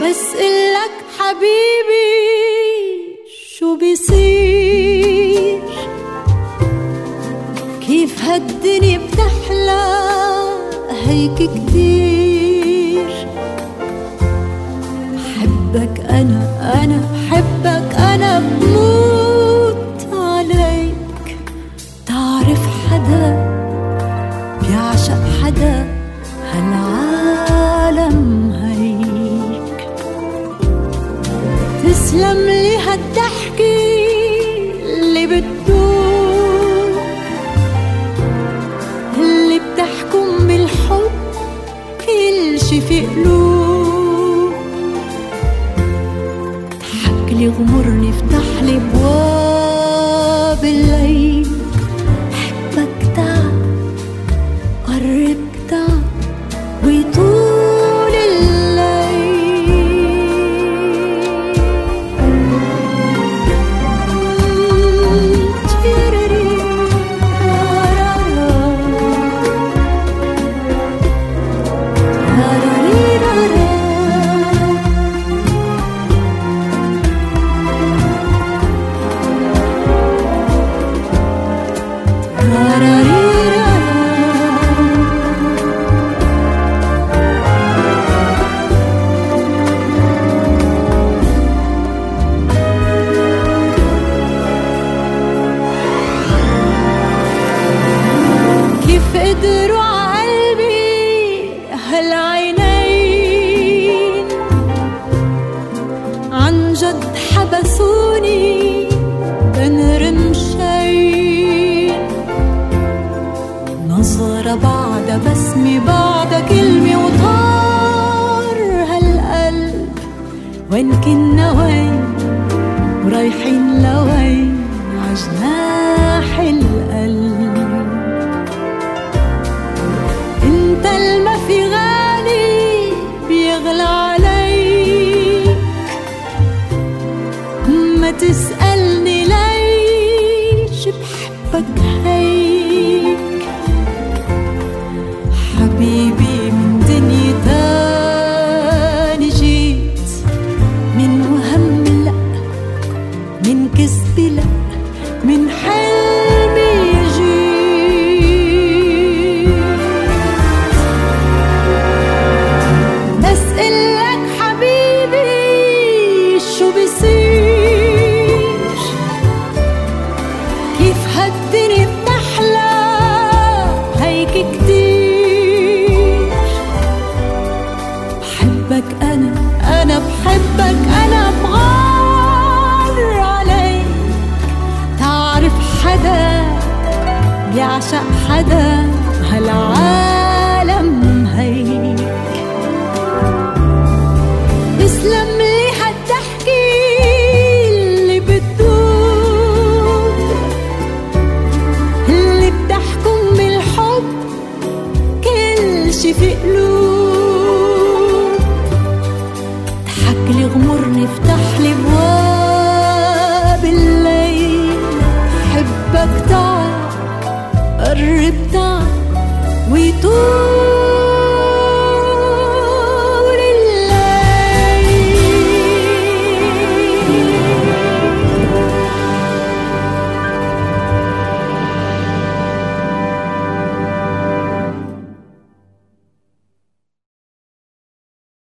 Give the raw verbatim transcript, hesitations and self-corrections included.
بسألك حبيبي شو بيصير، كيف هالدنيا بتحلى هيك كتير. حبك أنا أنا حبك أنا بموت عليك. تعرف حدا بيعشق حدا هالعالم هيك. تسلم لي هالضحكة اللي بتدوب، اللي بتحكم بالحب كل شي في قلوب. اضحك لي غمرني افتح لي بواب الليل. حبك تعال قرب تعال ويطول الليل. قدروا عقلبي هالعينين، عن جد حبسوني بين رمشين. نظرة بعد بسمة بعد كلمة وطار هالقلب. وين كنا وين ورايحين لوين عجناح القلب. انت الما في غالي بيغلى عليك. ما تسألني ليش بحبك هيك. حبيبي من دنيا تاني جيت، من وهم لأ من كذب لأ من حلمي هالدنيا بتحلى هيك كتير. بحبك أنا أنا بحبك أنا بغار عليك. تعرف حدا بيعشق حدا هالعالم هيك. تسلم لي هالضحكة اللي بتدوب، اللي بتحكم بالحب كل شي في قلوب. اضحك لي غمرني افتح لي بواب الليل. حبك تعال قرب تعال ويطول